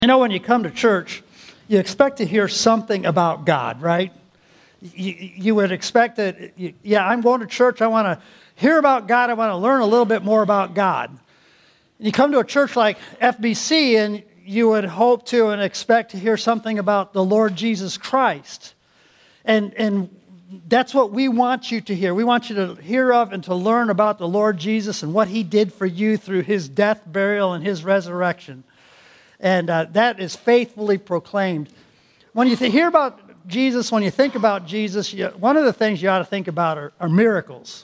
You know, when you come to church, you expect to hear something about God, right? You would expect that, I'm going to church, I want to hear about God, I want to learn a little bit more about God. You come to a church like FBC and you would hope to and expect to hear something about the Lord Jesus Christ. And that's what we want you to hear. We want you to hear of and to learn about the Lord Jesus and what He did for you through His death, burial, and His resurrection. And that is faithfully proclaimed. When you hear about Jesus, when you think about Jesus, one of the things you ought to think about are miracles.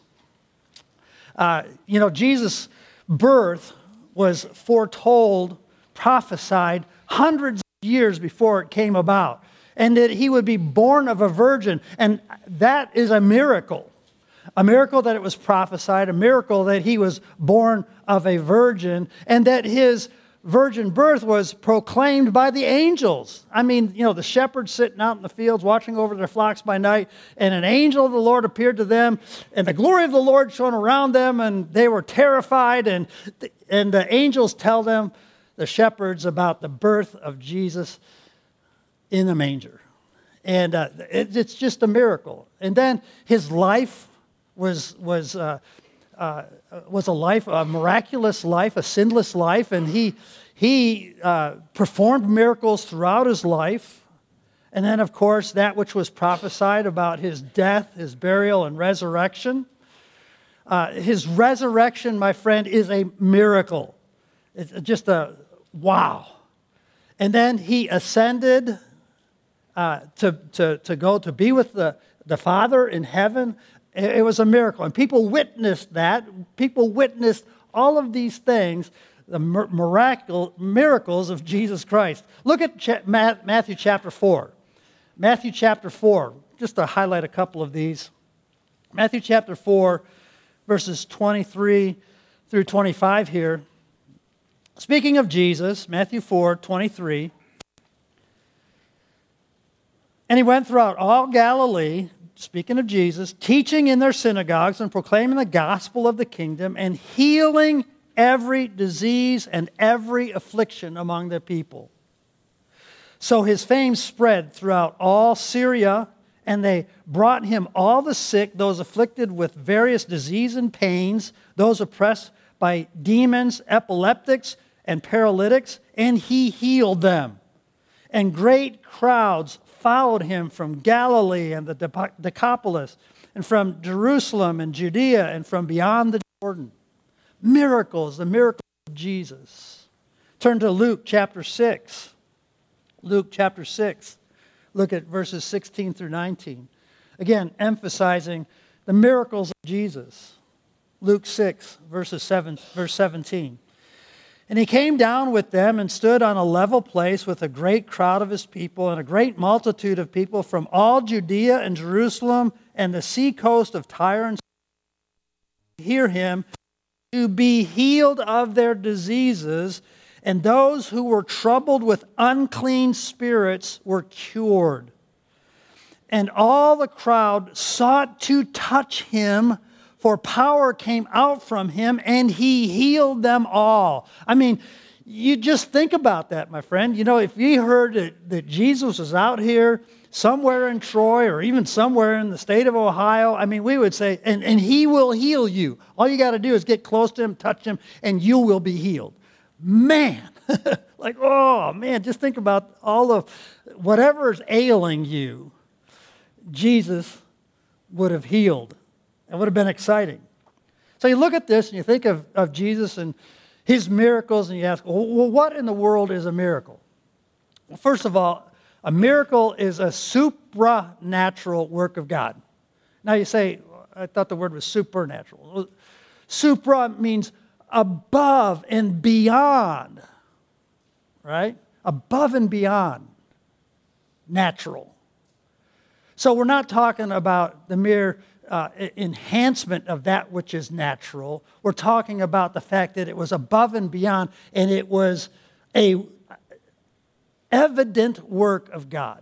Jesus' birth was foretold, prophesied hundreds of years before it came about. And that He would be born of a virgin. And that is a miracle. A miracle that it was prophesied, a miracle that He was born of a virgin, and that His virgin birth was proclaimed by the angels. I mean, the shepherds sitting out in the fields watching over their flocks by night, and an angel of the Lord appeared to them, and the glory of the Lord shone around them, and they were terrified, and the angels tell them, the shepherds, about the birth of Jesus in a manger. And it's just a miracle. And then His life was a life, a miraculous life, a sinless life, and he performed miracles throughout His life. And then, of course, that which was prophesied about His death, His burial, and resurrection. His resurrection, my friend, is a miracle. It's just a wow. And then He ascended to go to be with the Father in heaven. It was a miracle. And people witnessed that. People witnessed all of these things, the miracles of Jesus Christ. Look at Matthew chapter 4. Matthew chapter 4, just to highlight a couple of these. Matthew chapter 4, verses 23 through 25 here. Speaking of Jesus, Matthew 4:23. And He went throughout all Galilee, speaking of Jesus, teaching in their synagogues and proclaiming the gospel of the kingdom and healing every disease and every affliction among the people. So His fame spread throughout all Syria, and they brought Him all the sick, those afflicted with various disease and pains, those oppressed by demons, epileptics, and paralytics, and He healed them. And great crowds followed Him from Galilee and the Decapolis, and from Jerusalem and Judea, and from beyond the Jordan. Miracles, the miracles of Jesus. Turn to Luke chapter 6. Luke chapter 6. Look at verses 16 through 19. Again, emphasizing the miracles of Jesus. Luke 6, verse 17. And He came down with them and stood on a level place with a great crowd of His people and a great multitude of people from all Judea and Jerusalem and the sea coast of Tyre and Sidon to hear Him, to be healed of their diseases, and those who were troubled with unclean spirits were cured. And all the crowd sought to touch Him, for power came out from Him, and He healed them all. I mean, you just think about that, my friend. If you heard that Jesus was out here somewhere in Troy or even somewhere in the state of Ohio, I mean, we would say, and He will heal you. All you got to do is get close to Him, touch Him, and you will be healed. Man, just think about all of whatever is ailing you, Jesus would have healed. It would have been exciting. So you look at this and you think of Jesus and His miracles, and you ask, well, what in the world is a miracle? Well, first of all, a miracle is a supranatural work of God. Now you say, I thought the word was supernatural. Supra means above and beyond, right? Above and beyond natural. So we're not talking about the mere enhancement of that which is natural. We're talking about the fact that it was above and beyond, and it was a evident work of God.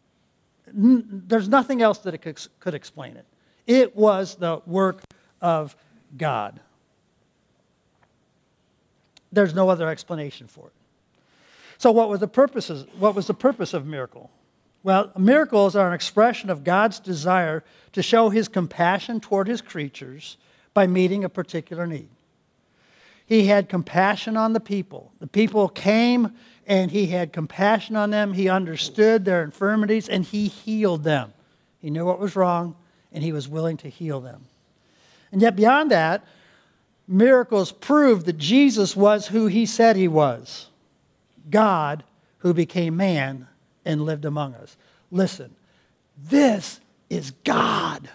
There's nothing else that it could explain it. It was the work of God. There's no other explanation for it. So what was the purposes? What was the purpose of miracle? Well, miracles are an expression of God's desire to show his compassion toward his creatures by meeting a particular need. He had compassion on the people. The people came and he had compassion on them. He understood their infirmities and he healed them. He knew what was wrong and he was willing to heal them. And yet beyond that, miracles proved that Jesus was who he said he was. God who became man and lived among us. Listen, this is God.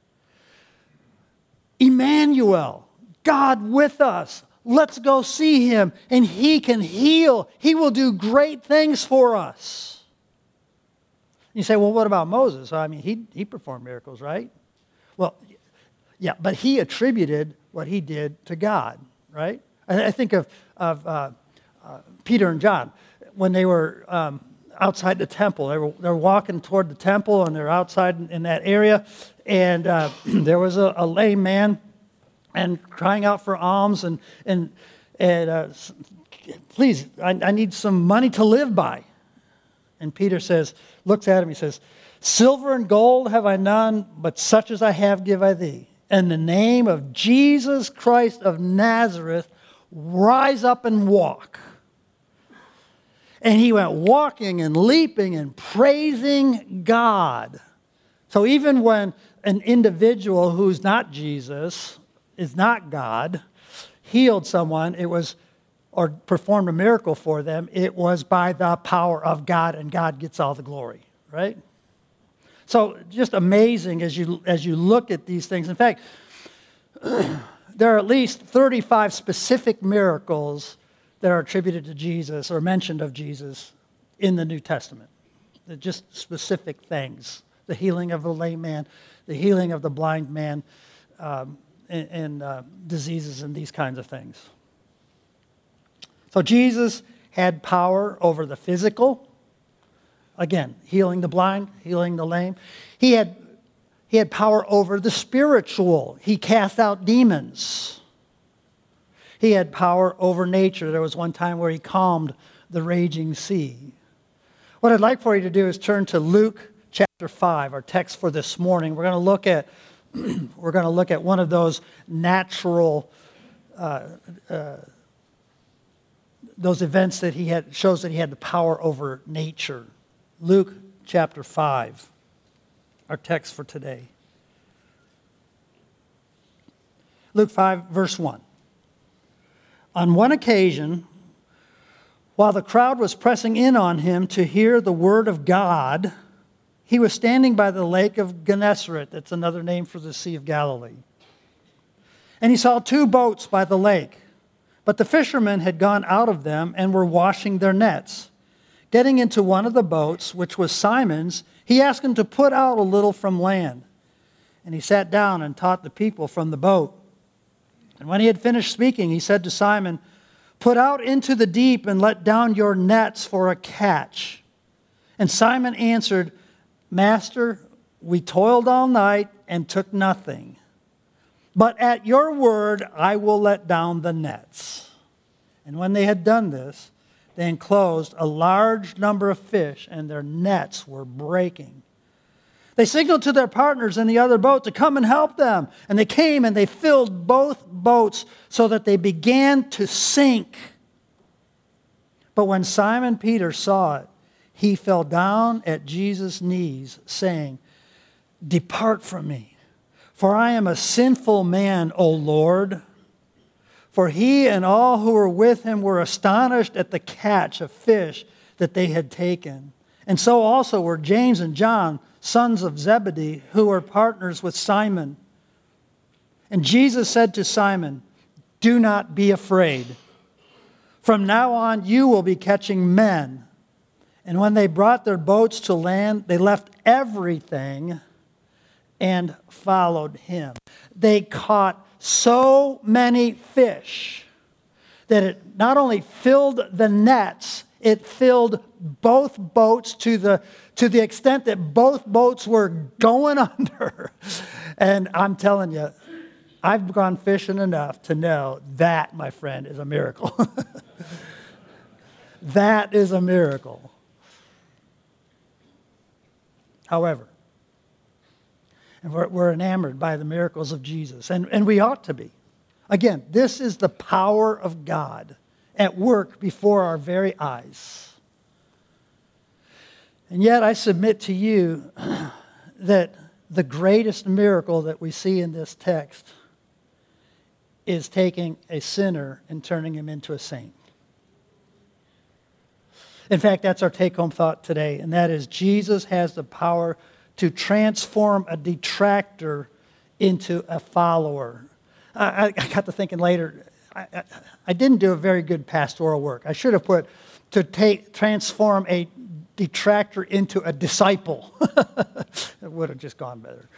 Emmanuel, God with us. Let's go see him and he can heal. He will do great things for us. You say, well, what about Moses? I mean, he performed miracles, right? Well, yeah, but he attributed what he did to God, right? I think of Peter and John when they were outside the temple. They were walking toward the temple, and they're outside in that area, and there was a lame man and crying out for alms, and please, I need some money to live by. And Peter looks at him, he says, silver and gold have I none, but such as I have give I thee. In the name of Jesus Christ of Nazareth, rise up and walk. And he went walking and leaping and praising God. So even when an individual who's not Jesus, is not God, healed someone, or performed a miracle for them, it was by the power of God, and God gets all the glory, right? So just amazing as you look at these things. In fact, there are at least 35 specific miracles that are attributed to Jesus or mentioned of Jesus in the New Testament. They're just specific things. The healing of the lame man, the healing of the blind man, and diseases and these kinds of things. So Jesus had power over the physical. Again, healing the blind, healing the lame. He had power over the spiritual. He cast out demons. He had power over nature. There was one time where he calmed the raging sea. What I'd like for you to do is turn to Luke chapter 5, our text for this morning. We're going to look at one of those natural those events that shows that he had the power over nature. Luke chapter 5, our text for today. Luke 5, verse 1. On one occasion, while the crowd was pressing in on him to hear the word of God, he was standing by the lake of Gennesaret. That's another name for the Sea of Galilee. And he saw two boats by the lake, but the fishermen had gone out of them and were washing their nets. Getting into one of the boats, which was Simon's, he asked him to put out a little from land. And he sat down and taught the people from the boat. And when he had finished speaking, he said to Simon, "Put out into the deep and let down your nets for a catch." And Simon answered, "Master, we toiled all night and took nothing. But at your word, I will let down the nets." And when they had done this, they enclosed a large number of fish, and their nets were breaking. They signaled to their partners in the other boat to come and help them. And they came and they filled both boats so that they began to sink. But when Simon Peter saw it, he fell down at Jesus' knees, saying, "Depart from me, for I am a sinful man, O Lord." For he and all who were with him were astonished at the catch of fish that they had taken. And so also were James and John, sons of Zebedee, who were partners with Simon. And Jesus said to Simon, "Do not be afraid. From now on you will be catching men." And when they brought their boats to land, they left everything and followed him. They caught so many fish that it not only filled the nets, it filled both boats to the extent that both boats were going under. And I'm telling you, I've gone fishing enough to know that, my friend, is a miracle. That is a miracle. However, and we're enamored by the miracles of Jesus, and we ought to be. Again, this is the power of God at work before our very eyes. And yet I submit to you that the greatest miracle that we see in this text is taking a sinner and turning him into a saint. In fact, that's our take-home thought today, and that is Jesus has the power to transform a detractor into a follower. I got to thinking later, I didn't do a very good pastoral work. I should have put transform a detractor into a disciple. It would have just gone better.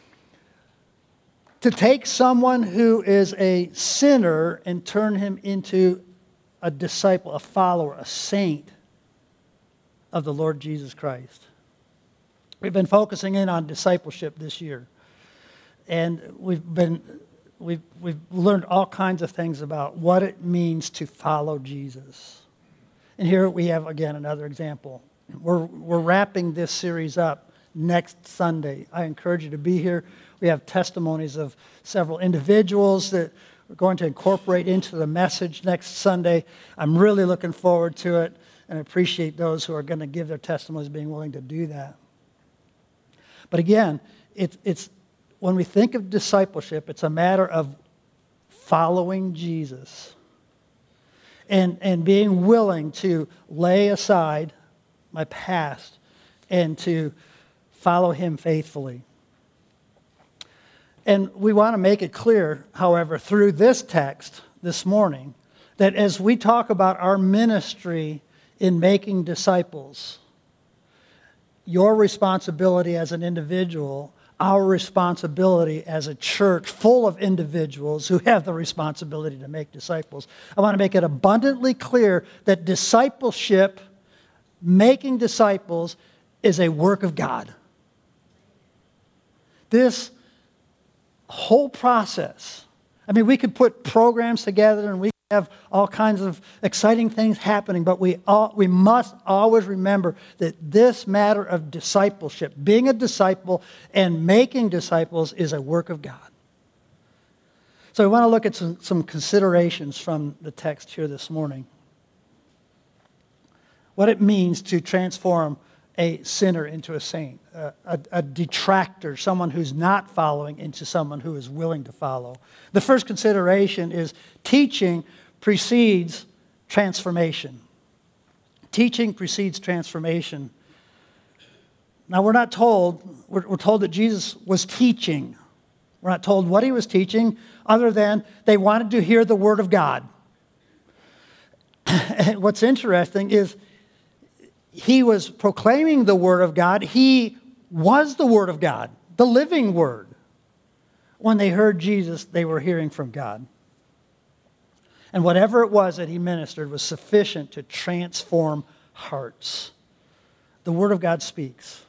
To take someone who is a sinner and turn him into a disciple, a follower, a saint of the Lord Jesus Christ. We've been focusing in on discipleship this year. And we've learned all kinds of things about what it means to follow Jesus. And here we have, again, another example. We're wrapping this series up next Sunday. I encourage you to be here. We have testimonies of several individuals that we're going to incorporate into the message next Sunday. I'm really looking forward to it and appreciate those who are going to give their testimonies being willing to do that. But again, it's when we think of discipleship, it's a matter of following Jesus and being willing to lay aside my past and to follow him faithfully. And we want to make it clear, however, through this text this morning, that as we talk about our ministry in making disciples, your responsibility as an individual, our responsibility as a church full of individuals who have the responsibility to make disciples. I want to make it abundantly clear that discipleship, making disciples, is a work of God. This whole process, I mean, we could put programs together and we have all kinds of exciting things happening, but we must always remember that this matter of discipleship, being a disciple and making disciples, is a work of God. So we want to look at some considerations from the text here this morning. What it means to transform a sinner into a saint, a detractor, someone who's not following, into someone who is willing to follow. The first consideration is teaching precedes transformation. Teaching precedes transformation. Now we're told that Jesus was teaching. We're not told what he was teaching, other than they wanted to hear the word of God. And what's interesting is he was proclaiming the word of God. He was the word of God, the living word. When they heard Jesus, they were hearing from God. And whatever it was that he ministered was sufficient to transform hearts. The word of God speaks.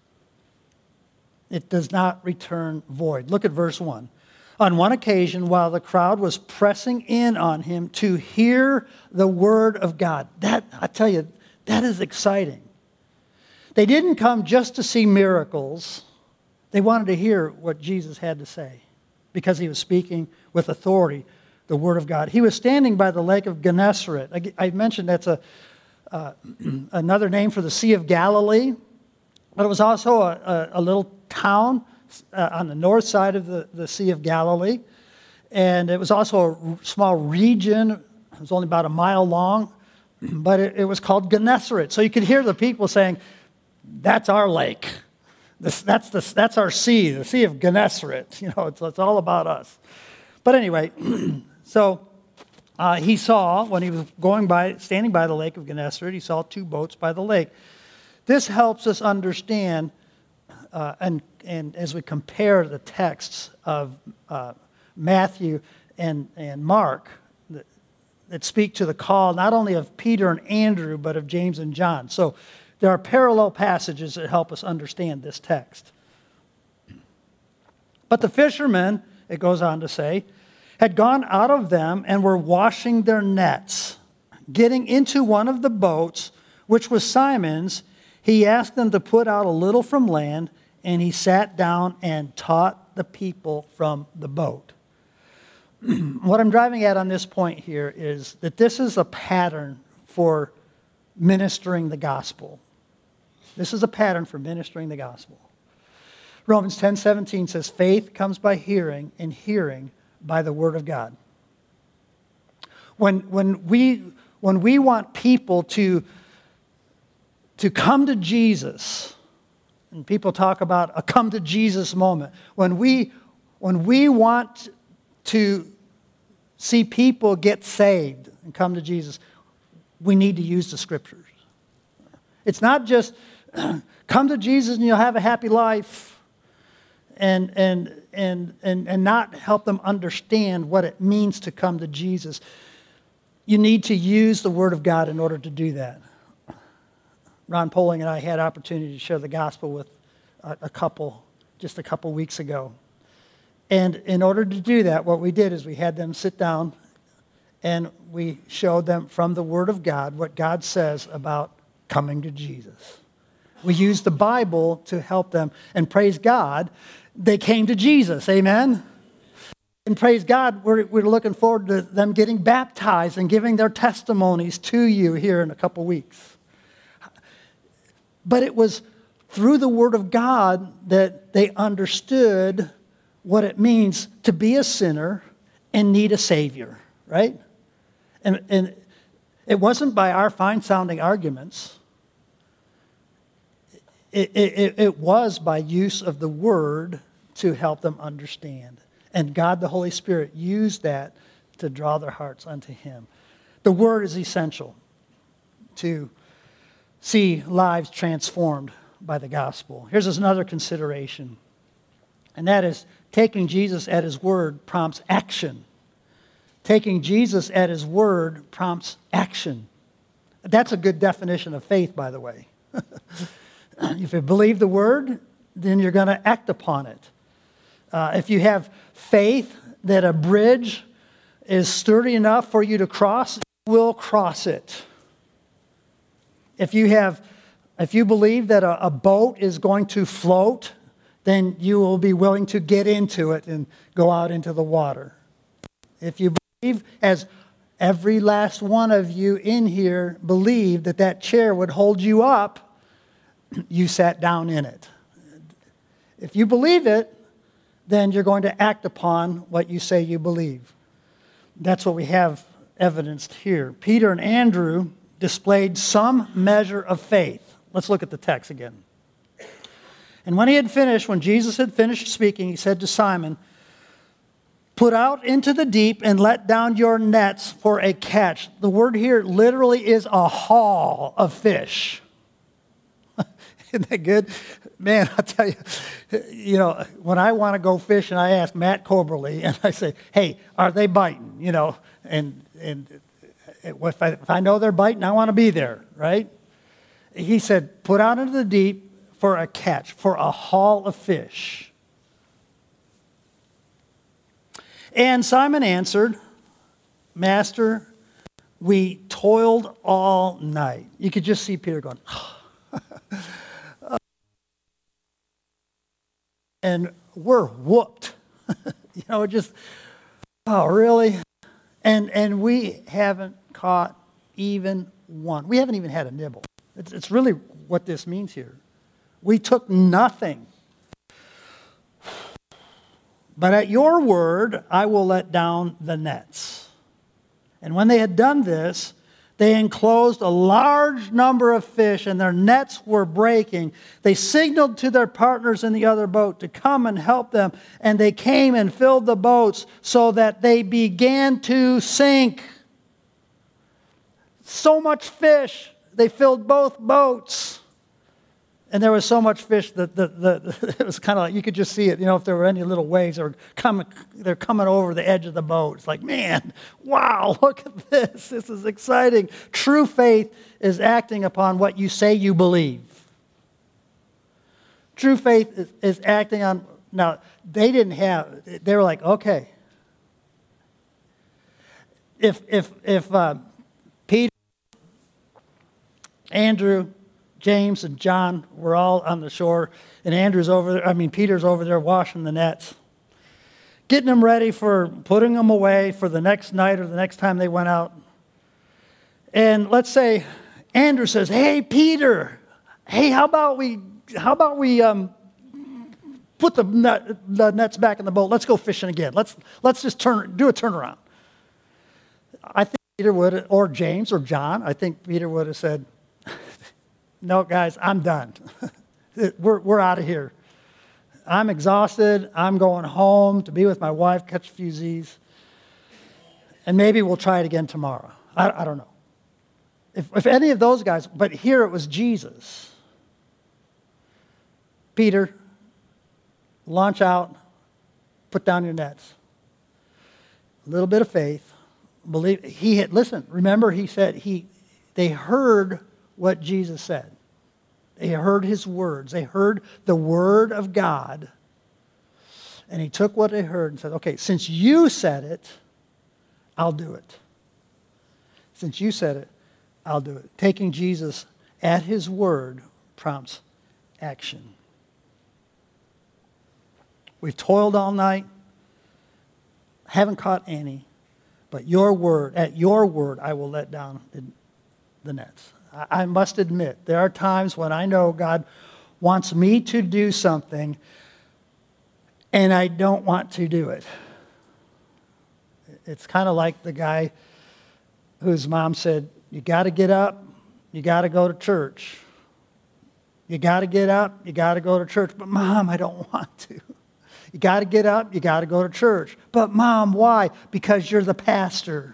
It does not return void. Look at verse 1. On one occasion, while the crowd was pressing in on him to hear the word of God. That, I tell you, that is exciting. They didn't come just to see miracles. They wanted to hear what Jesus had to say because he was speaking with authority, the word of God. He was standing by the lake of Gennesaret. I mentioned that's another name for the Sea of Galilee, but it was also a little town on the north side of the Sea of Galilee, and it was also a small region. It was only about a mile long, but it was called Gennesaret. So you could hear the people saying, "That's our lake. That's our sea, the Sea of Gennesaret. You know, it's all about us." But anyway, so he saw, when he was standing by the lake of Gennesaret, he saw two boats by the lake. This helps us understand, and as we compare the texts of Matthew and Mark, that speak to the call not only of Peter and Andrew, but of James and John. So there are parallel passages that help us understand this text. But the fishermen, it goes on to say, had gone out of them and were washing their nets. getting into one of the boats, which was Simon's, he asked them to put out a little from land, and he sat down and taught the people from the boat. What I'm driving at on this point here is that this is a pattern for ministering the gospel. This is a pattern for ministering the gospel. Romans 10:17 says, faith comes by hearing, and hearing by the word of God. When we want people to come to Jesus, and people talk about a come to Jesus moment, when we want to see people get saved and come to Jesus, we need to use the scriptures. It's not just come to Jesus and you'll have a happy life and not help them understand what it means to come to Jesus. You need to use the Word of God in order to do that. Ron Poling and I had opportunity to share the gospel with a couple just a couple weeks ago. And in order to do that, what we did is we had them sit down and we showed them from the Word of God what God says about coming to Jesus. We used the Bible to help them, and praise God, they came to Jesus. Amen? And praise God, we're looking forward to them getting baptized and giving their testimonies to you here in a couple weeks. But it was through the Word of God that they understood what it means to be a sinner and need a Savior, right? And it wasn't by our fine-sounding arguments. It was by use of the Word to help them understand. And God, the Holy Spirit, used that to draw their hearts unto Him. The Word is essential to see lives transformed by the gospel. Here's another consideration, and that is taking Jesus at His word prompts action. Taking Jesus at His word prompts action. That's a good definition of faith, by the way. If you believe the word, then you're going to act upon it. If you have faith that a bridge is sturdy enough for you to cross, you will cross it. If you believe that a boat is going to float, then you will be willing to get into it and go out into the water. If you believe, as every last one of you in here believed, that chair would hold you up, you sat down in it. If you believe it, then you're going to act upon what you say you believe. That's what we have evidenced here. Peter and Andrew displayed some measure of faith. Let's look at the text again. And when Jesus had finished speaking, he said to Simon, "Put out into the deep and let down your nets for a catch." The word here literally is a haul of fish. Isn't that good? Man, I'll tell you, when I want to go fishing, I ask Matt Coberly, and I say, "Hey, are they biting?" And if I know they're biting, I want to be there, right? He said, "Put out into the deep for a catch, for a haul of fish." And Simon answered, "Master, we toiled all night." You could just see Peter going, and we're whooped. Oh, really? And we haven't caught even one. We haven't even had a nibble. It's really what this means here. We took nothing. But at your word, I will let down the nets. And when they had done this, they enclosed a large number of fish, and their nets were breaking. They signaled to their partners in the other boat to come and help them, and they came and filled the boats so that they began to sink. So much fish, they filled both boats. And there was so much fish that it was kind of like, you could just see it. If there were any little waves, they're coming over the edge of the boat. It's like, man, wow, look at this. This is exciting. True faith is acting upon what you say you believe. True faith is acting on, now, they were like, okay. If Peter Andrew, James, and John were all on the shore, and Peter's over there washing the nets, getting them ready for putting them away for the next night or the next time they went out. And let's say Andrew says, "Hey, Peter, how about we put the nets back in the boat? Let's go fishing again. Let's just do a turnaround." I think Peter would, or James or John, I think Peter would have said, "No, guys, I'm done. We're out of here. I'm exhausted. I'm going home to be with my wife, catch a few Z's, and maybe we'll try it again tomorrow." I don't know. If any of those guys, but here it was Jesus. "Peter, launch out, put down your nets." A little bit of faith. Remember he said they heard what Jesus said. They heard his words. They heard the word of God. And he took what they heard and said, "Okay, since you said it, I'll do it. Since you said it, I'll do it." Taking Jesus at his word prompts action. We've toiled all night, haven't caught any, but at your word, I will let down the nets. I must admit, there are times when I know God wants me to do something, and I don't want to do it. It's kind of like the guy whose mom said, "You got to get up, you got to go to church. You got to get up, you got to go to church." "But Mom, I don't want to." "You got to get up, you got to go to church." "But Mom, why?" "Because you're the pastor."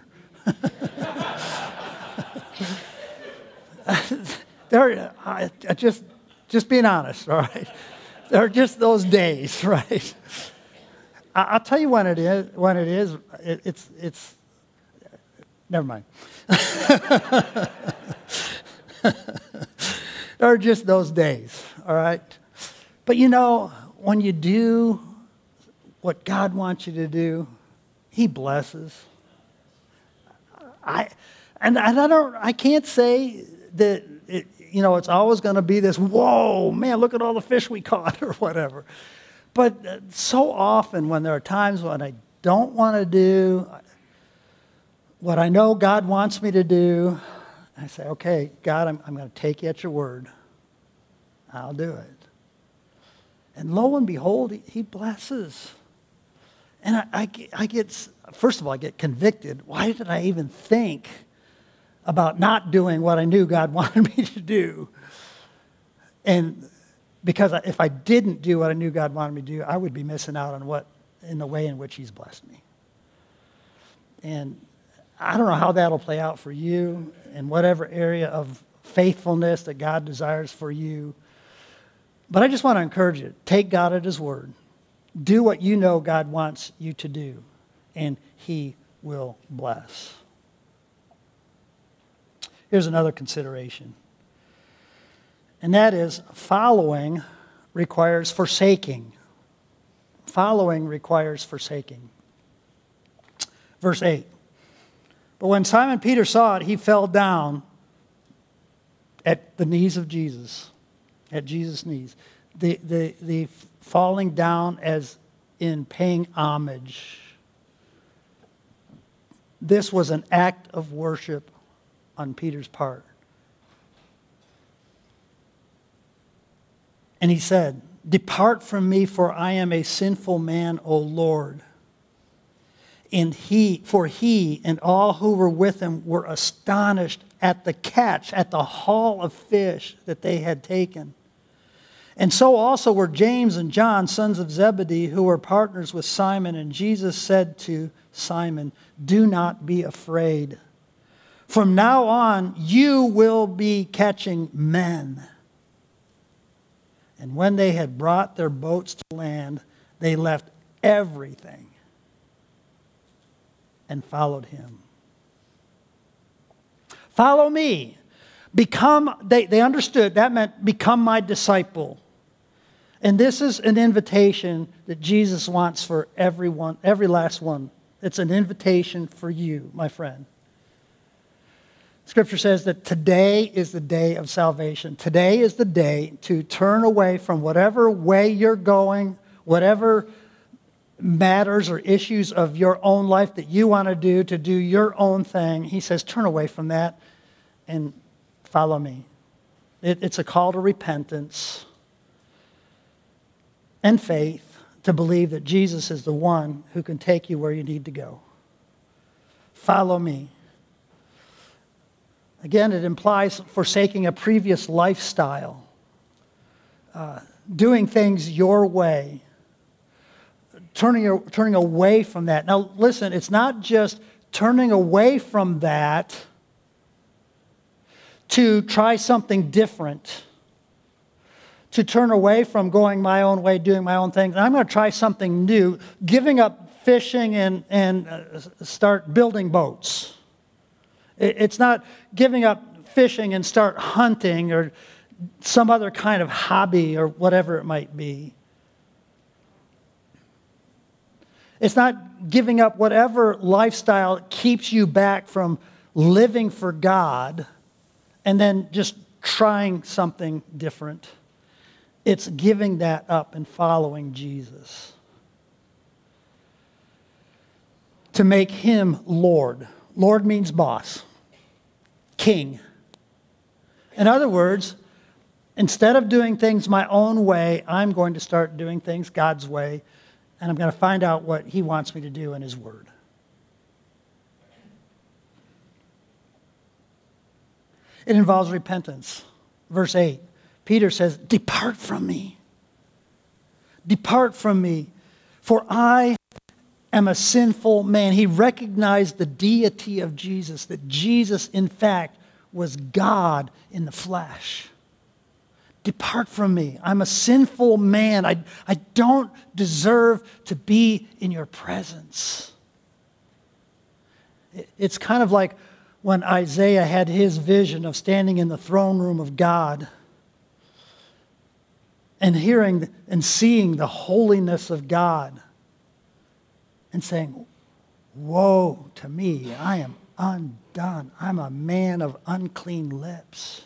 Just being honest, all right? There are just those days, right? I'll tell you when it is. It's never mind. There are just those days, all right? But when you do what God wants you to do, he blesses. I can't say that it's always going to be this, "Whoa, man, look at all the fish we caught," or whatever. But so often when there are times when I don't want to do what I know God wants me to do, I say, "Okay, God, I'm going to take you at your word. I'll do it." And lo and behold, he blesses. And first of all, I get convicted. Why did I even think about not doing what I knew God wanted me to do? And because if I didn't do what I knew God wanted me to do, I would be missing out on in the way in which he's blessed me. And I don't know how that'll play out for you in whatever area of faithfulness that God desires for you. But I just want to encourage you, take God at his word. Do what you know God wants you to do, and he will bless. Here's another consideration, and that is following requires forsaking. Following requires forsaking. Verse 8. "But when Simon Peter saw it, he fell down at the knees of Jesus." At Jesus' knees. The falling down as in paying homage. This was an act of worship on Peter's part. And he said, "Depart from me, for I am a sinful man, O Lord." And he and all who were with him were astonished at the catch, at the haul of fish that they had taken. And so also were James and John, sons of Zebedee, who were partners with Simon. And Jesus said to Simon, "Do not be afraid. From now on, you will be catching men." And when they had brought their boats to land, they left everything and followed him. Follow me. They understood that meant become my disciple. And this is an invitation that Jesus wants for everyone, every last one. It's an invitation for you, my friend. Scripture says that today is the day of salvation. Today is the day to turn away from whatever way you're going, whatever matters or issues of your own life that you want to do your own thing. He says, turn away from that and follow me. It's a call to repentance and faith to believe that Jesus is the one who can take you where you need to go. Follow me. Again, it implies forsaking a previous lifestyle, doing things your way, turning away from that. Now, listen, it's not just turning away from that to try something different, to turn away from going my own way, doing my own thing. I'm going to try something new, giving up fishing and start building boats. It's not giving up fishing and start hunting or some other kind of hobby or whatever it might be. It's not giving up whatever lifestyle keeps you back from living for God and then just trying something different. It's giving that up and following Jesus. To make him Lord. Lord means boss, king. In other words, instead of doing things my own way, I'm going to start doing things God's way, and I'm going to find out what he wants me to do in his word. It involves repentance. Verse 8, Peter says, depart from me. Depart from me, for I am a sinful man. He recognized the deity of Jesus, that Jesus, in fact, was God in the flesh. Depart from me. I'm a sinful man. I don't deserve to be in your presence. It's kind of like when Isaiah had his vision of standing in the throne room of God and hearing and seeing the holiness of God and saying, woe to me, I am undone. I'm a man of unclean lips.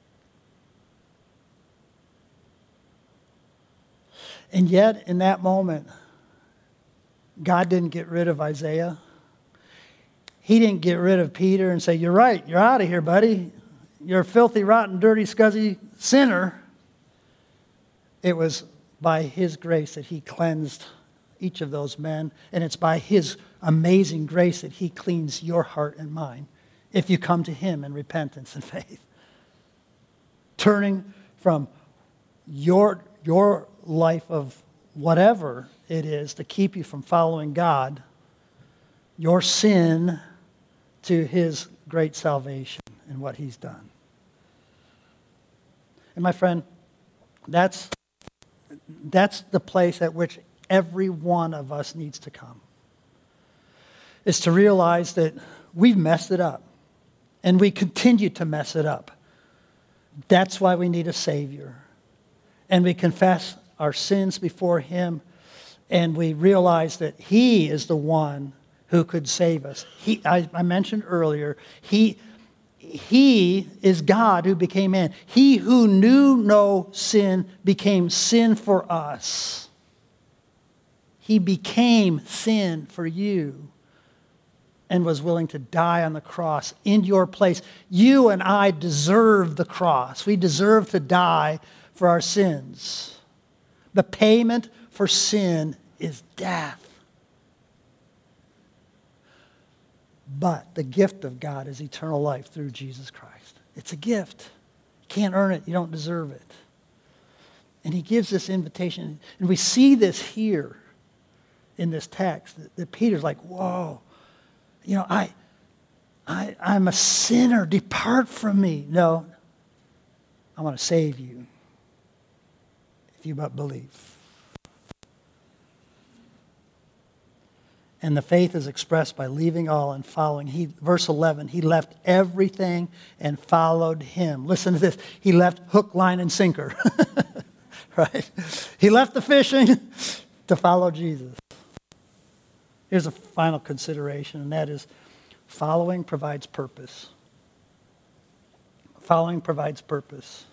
And yet, in that moment, God didn't get rid of Isaiah. He didn't get rid of Peter and say, you're right, you're out of here, buddy. You're a filthy, rotten, dirty, scuzzy sinner. It was by his grace that he cleansed each of those men, and it's by his amazing grace that he cleans your heart and mine if you come to him in repentance and faith. Turning from your life of whatever it is to keep you from following God, your sin, to his great salvation and what he's done. And my friend, that's the place at which every one of us needs to come. Is to realize that we've messed it up. And we continue to mess it up. That's why we need a Savior. And we confess our sins before him. And we realize that he is the one who could save us. I mentioned earlier, he is God who became man. He who knew no sin became sin for us. He became sin for you and was willing to die on the cross in your place. You and I deserve the cross. We deserve to die for our sins. The payment for sin is death. But the gift of God is eternal life through Jesus Christ. It's a gift. You can't earn it. You don't deserve it. And he gives this invitation. And we see this here in this text. That Peter's like, whoa, you know, I'm a sinner. Depart from me. No, I want to save you if you but believe. And the faith is expressed by leaving all and following. Verse 11, he left everything and followed him. Listen to this. He left hook, line, and sinker. Right? He left the fishing to follow Jesus. Here's a final consideration, and that is following provides purpose. Following provides purpose.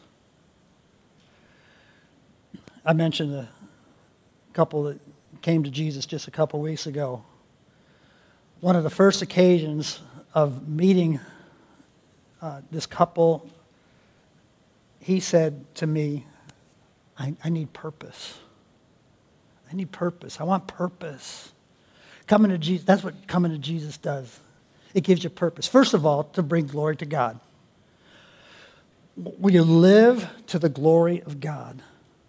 I mentioned a couple that came to Jesus just a couple weeks ago. One of the first occasions of meeting this couple, he said to me, I need purpose. I need purpose. I want purpose. Coming to Jesus, that's what coming to Jesus does. It gives you purpose. First of all, to bring glory to God. Will you live to the glory of God?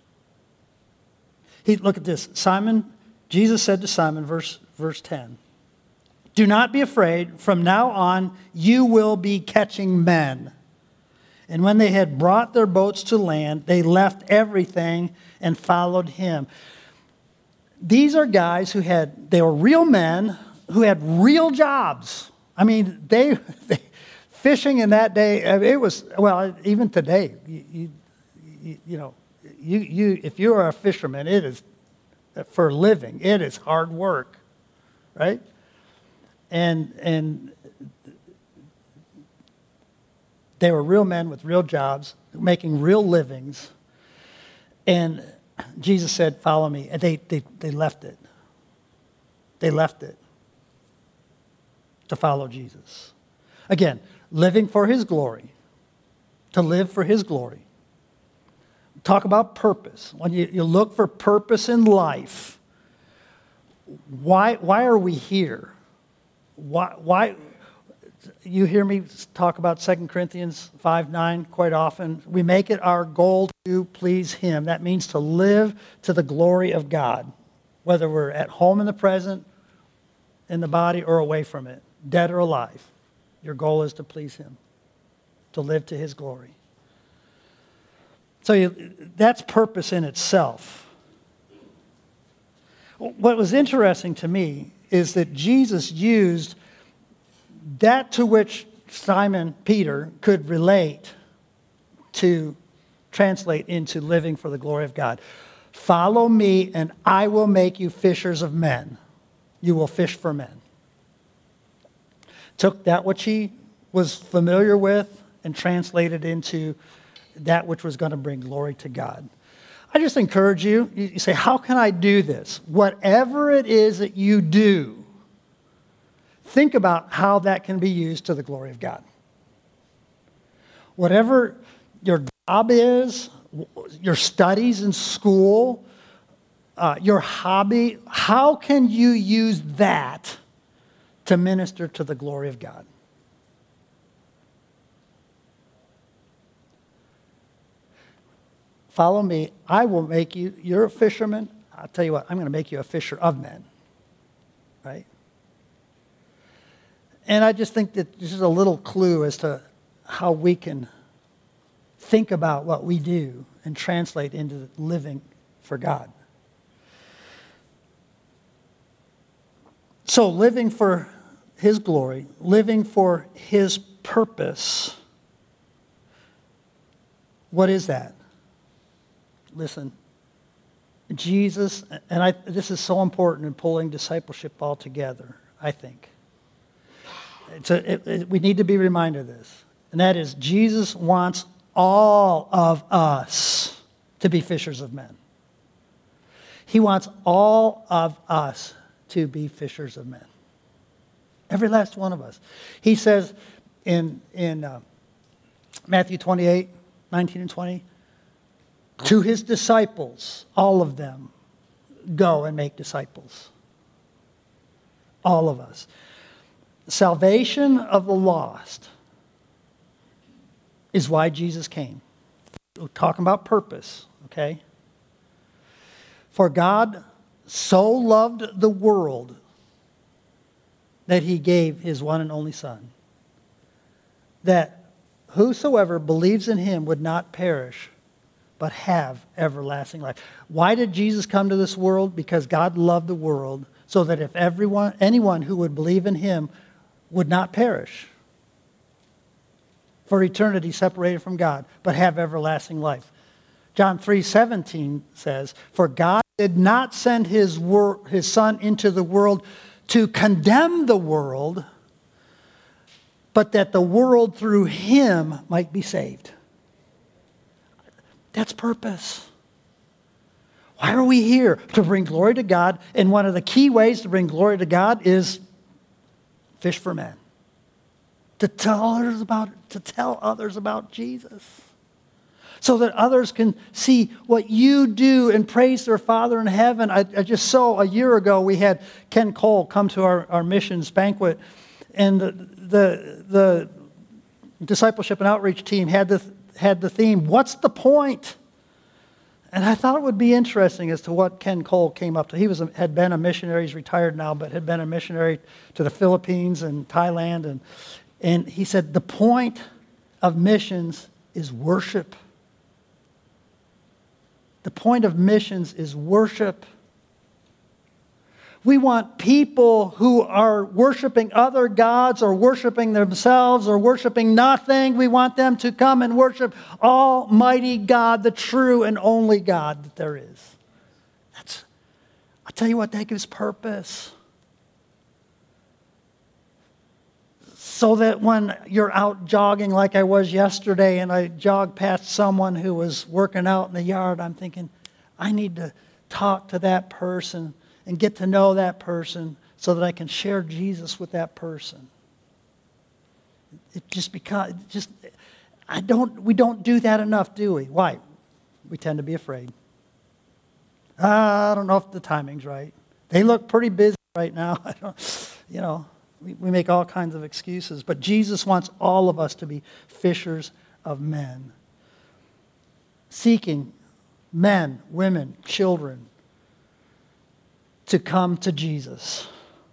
Look at this. Jesus said to Simon, verse 10, do not be afraid. From now on, you will be catching men. And when they had brought their boats to land, they left everything and followed him. These are guys they were real men who had real jobs. I mean, they fishing in that day, it was, well, even today, if you are a fisherman, it is, for a living, it is hard work, right? And they were real men with real jobs, making real livings. And Jesus said, follow me. And they left it. They left it to follow Jesus. Again, living for his glory. To live for his glory. Talk about purpose. When you look for purpose in life, why are we here? Why? You hear me talk about 2 Corinthians 5:9 quite often. We make it our goal to please him. That means to live to the glory of God, whether we're at home in the present, in the body, or away from it, dead or alive. Your goal is to please him, to live to his glory. So that's purpose in itself. What was interesting to me is that Jesus used that to which Simon Peter could relate to translate into living for the glory of God. Follow me and I will make you fishers of men. You will fish for men. Took that which he was familiar with and translated into that which was going to bring glory to God. I just encourage you, you say, how can I do this? Whatever it is that you do, think about how that can be used to the glory of God. Whatever your job is, your studies in school, your hobby, how can you use that to minister to the glory of God? Follow me. I will make you, you're a fisherman. I'll tell you what, I'm going to make you a fisher of men. Right? And I just think that this is a little clue as to how we can think about what we do and translate into living for God. So living for his glory, living for his purpose. What is that? Listen, Jesus, and this is so important in pulling discipleship all together, I think. We need to be reminded of this. And that is, Jesus wants all of us to be fishers of men. He wants all of us to be fishers of men. Every last one of us. He says in Matthew 28, 19 and 20, to his disciples, all of them, go and make disciples. All of us. Salvation of the lost is why Jesus came. We're talking about purpose, okay? For God so loved the world that he gave his one and only Son, that whosoever believes in him would not perish, but have everlasting life. Why did Jesus come to this world? Because God loved the world, so that if anyone who would believe in him would not perish for eternity separated from God, but have everlasting life. John 3:17 says, for God did not send his Son into the world to condemn the world, but that the world through him might be saved. That's purpose. Why are we here? To bring glory to God. And one of the key ways to bring glory to God is fish for men. To tell others about Jesus. So that others can see what you do and praise their Father in heaven. I just saw a year ago we had Ken Cole come to our missions banquet. And the discipleship and outreach team had the theme, what's the point? And I thought it would be interesting as to what Ken Cole came up to. He had been a missionary, he's retired now, but had been a missionary to the Philippines and Thailand. And he said, the point of missions is worship. The point of missions is worship. We want people who are worshiping other gods or worshiping themselves or worshiping nothing. We want them to come and worship Almighty God, the true and only God that there is. I'll tell you what, that gives purpose. So that when you're out jogging like I was yesterday and I jogged past someone who was working out in the yard, I'm thinking, I need to talk to that person and get to know that person so that I can share Jesus with that person. We don't do that enough, do we? Why? We tend to be afraid. I don't know if the timing's right. They look pretty busy right now. We make all kinds of excuses. But Jesus wants all of us to be fishers of men. Seeking men, women, children to come to Jesus.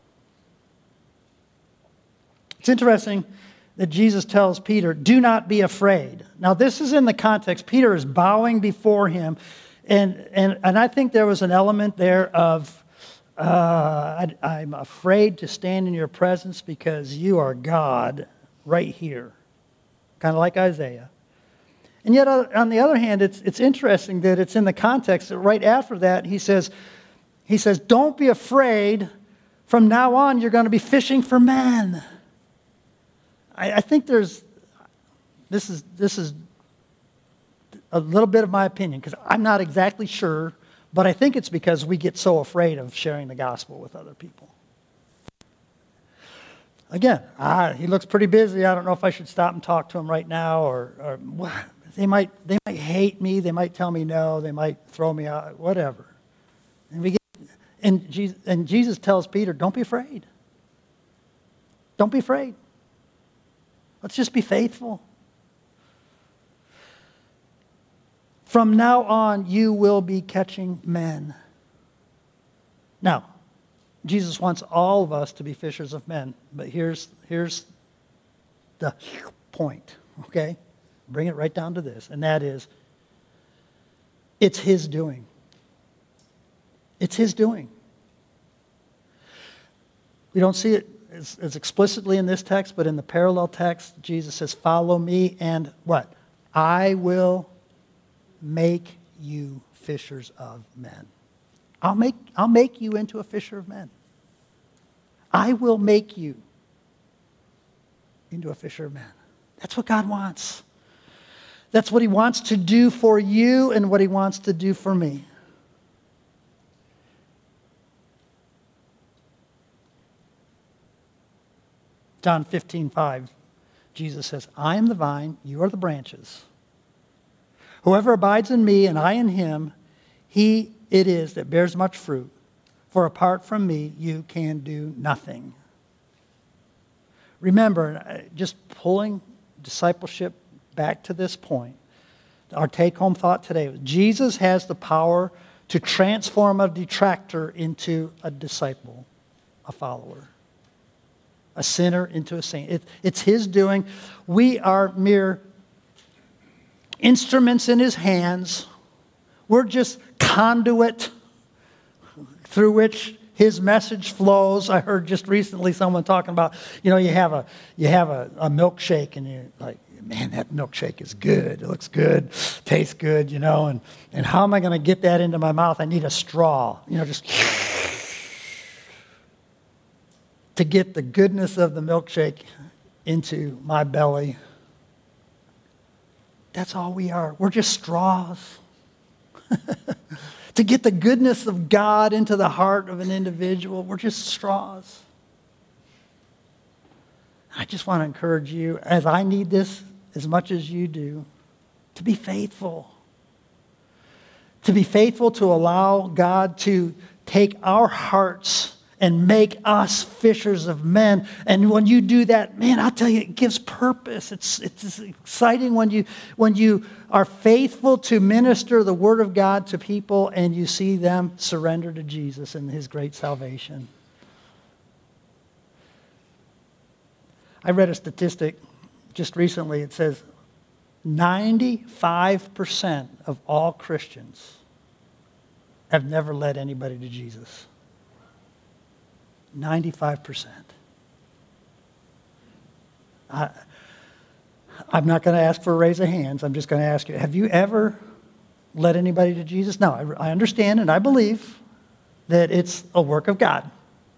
It's interesting that Jesus tells Peter, do not be afraid. Now this is in the context, Peter is bowing before him, and I think there was an element there of, I'm afraid to stand in your presence because you are God right here. Kind of like Isaiah. And yet on the other hand, it's interesting that it's in the context that right after that he says, don't be afraid. From now on, you're going to be fishing for men. I think this is a little bit of my opinion, because I'm not exactly sure, but I think it's because we get so afraid of sharing the gospel with other people. Again, he looks pretty busy. I don't know if I should stop and talk to him right now, or they might hate me. They might tell me no. They might throw me out. Whatever. And Jesus tells Peter, don't be afraid. Don't be afraid. Let's just be faithful. From now on, you will be catching men. Now, Jesus wants all of us to be fishers of men. But here's the point, okay? Bring it right down to this, and that is, it's His doing. It's His doing. We don't see it as explicitly in this text, but in the parallel text, Jesus says, follow me, and what? I will make you fishers of men. I'll make you into a fisher of men. I will make you into a fisher of men. That's what God wants. That's what He wants to do for you and what He wants to do for me. John 15:5, Jesus says, I am the vine, you are the branches. Whoever abides in me and I in him, he it is that bears much fruit. For apart from me, you can do nothing. Remember, just pulling discipleship back to this point, our take-home thought today was Jesus has the power to transform a detractor into a disciple, a follower. A sinner into a saint. It's His doing. We are mere instruments in His hands. We're just conduit through which His message flows. I heard just recently someone talking about, you have a milkshake and you're like, man, that milkshake is good. It looks good, tastes good, and how am I going to get that into my mouth? I need a straw, just to get the goodness of the milkshake into my belly. That's all we are. We're just straws. To get the goodness of God into the heart of an individual, we're just straws. I just want to encourage you, as I need this as much as you do, to be faithful. To be faithful to allow God to take our hearts and make us fishers of men. And when you do that, man, I'll tell you, it gives purpose. It's exciting when you are faithful to minister the Word of God to people and you see them surrender to Jesus and His great salvation. I read a statistic just recently. It says 95% of all Christians have never led anybody to Jesus. 95%. I'm not going to ask for a raise of hands. I'm just going to ask you, have you ever led anybody to Jesus? No, I understand and I believe that it's a work of God.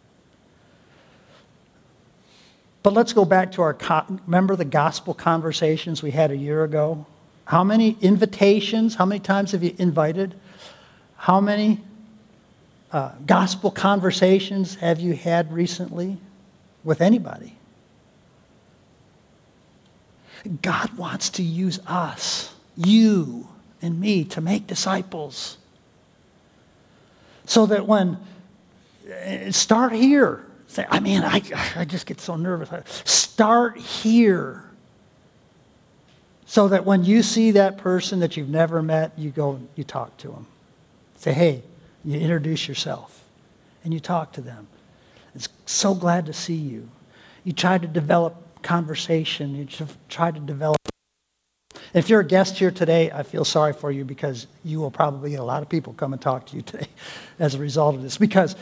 But let's go back to remember the gospel conversations we had a year ago? How many invitations, how many times have you invited? How many gospel conversations have you had recently with anybody? God wants to use us, you and me, to make disciples. So that start here. Say, I just get so nervous. Start here. So that when you see that person that you've never met, you go and you talk to them. Say, hey, you introduce yourself and you talk to them. It's so glad to see you. You try to develop conversation. You try to develop. If you're a guest here today, I feel sorry for you because you will probably get a lot of people come and talk to you today as a result of this. Because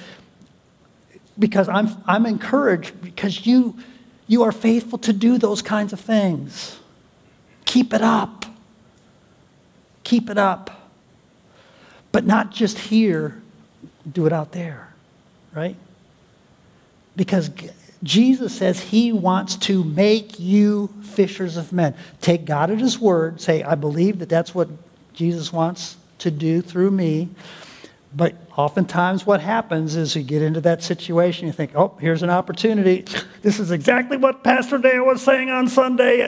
I'm encouraged because you are faithful to do those kinds of things. Keep it up. Keep it up. But not just here, do it out there, right? Because Jesus says He wants to make you fishers of men. Take God at His word. Say, I believe that that's what Jesus wants to do through me. But oftentimes what happens is you get into that situation, you think, oh, here's an opportunity. This is exactly what Pastor Dale was saying on Sunday.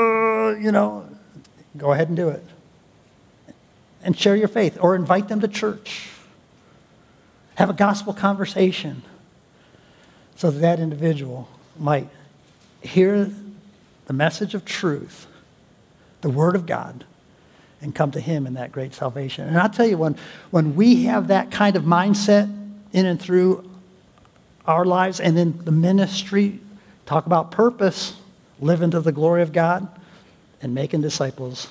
Go ahead and do it. And share your faith, or invite them to church. Have a gospel conversation so that individual might hear the message of truth, the Word of God, and come to Him in that great salvation. And I'll tell you, when we have that kind of mindset in and through our lives, and then the ministry, talk about purpose, living to the glory of God, and making disciples,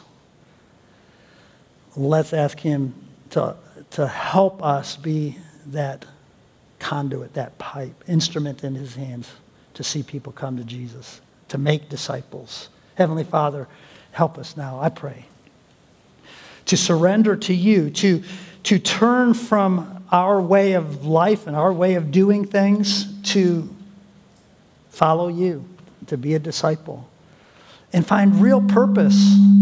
let's ask Him to help us be that conduit, that pipe, instrument in His hands to see people come to Jesus, to make disciples. Heavenly Father, help us now, I pray, to surrender to You, to turn from our way of life and our way of doing things to follow You, to be a disciple, and find real purpose,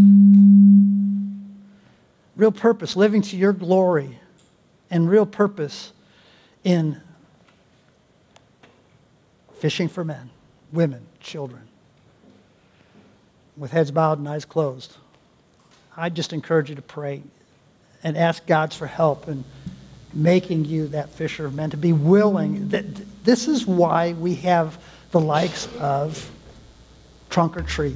living to Your glory, and real purpose in fishing for men, women, children, with heads bowed and eyes closed. I just encourage you to pray and ask God for help in making you that fisher of men, to be willing. This is why we have the likes of Trunk or Treat.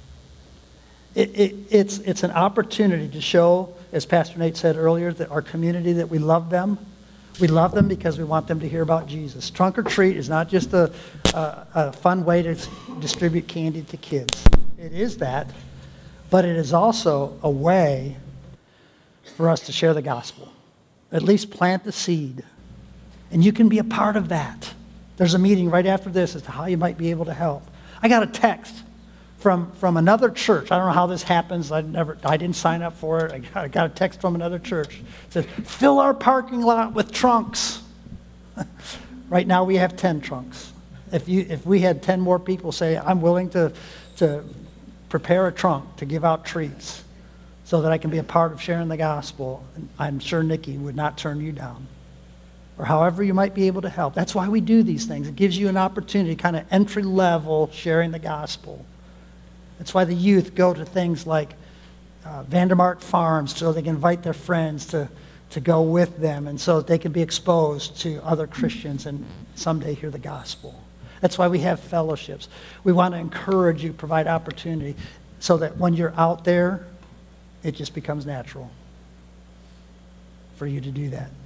It's an opportunity to show, as Pastor Nate said earlier, that our community, that we love them. We love them because we want them to hear about Jesus. Trunk or Treat is not just a fun way to distribute candy to kids. It is that, but it is also a way for us to share the gospel. At least plant the seed. And you can be a part of that. There's a meeting right after this as to how you might be able to help. I got a text from another church. I don't know how this happens. I didn't sign up for it. I got a text from another church. It said, fill our parking lot with trunks. Right now we have 10 trunks. if we had 10 more people say, I'm willing to prepare a trunk to give out treats so that I can be a part of sharing the gospel, I'm sure Nikki would not turn you down. Or however you might be able to help. That's why we do these things. It gives you an opportunity, kind of entry level, sharing the gospel. That's why the youth go to things like Vandermark Farms so they can invite their friends to go with them and so that they can be exposed to other Christians and someday hear the gospel. That's why we have fellowships. We want to encourage you, provide opportunity so that when you're out there, it just becomes natural for you to do that.